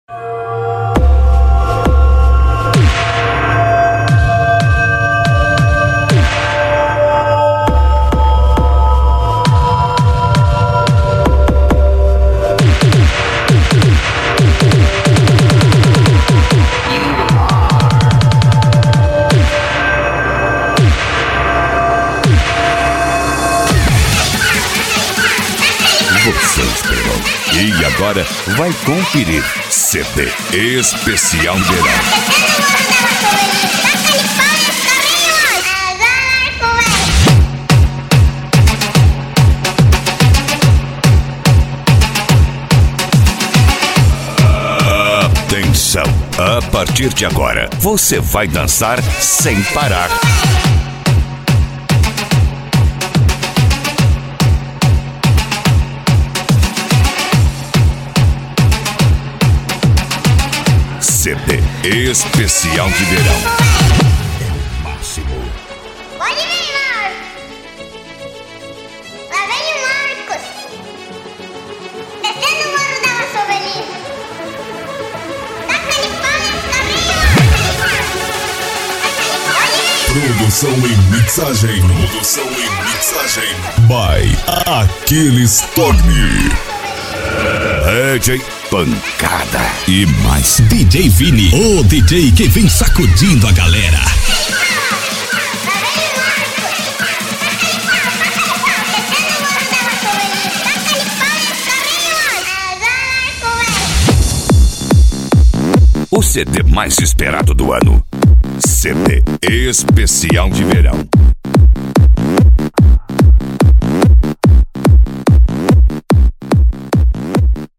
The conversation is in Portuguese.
Você esperou e agora vai conferir CD Especial Verão. Atenção! A partir de agora, você vai dançar sem parar. CD Especial de Verão. É o máximo. Pode vir, Marcos. Lá vem o Marcos. Descendo o morro da Massovelina. Taca-lhe pau nesse carrinho. Produção e mixagem. By Aquiles Torne. DJ Pancada e mais DJ Vini, o DJ que vem sacudindo a galera. o CD mais esperado do ano. CD Especial de Verão.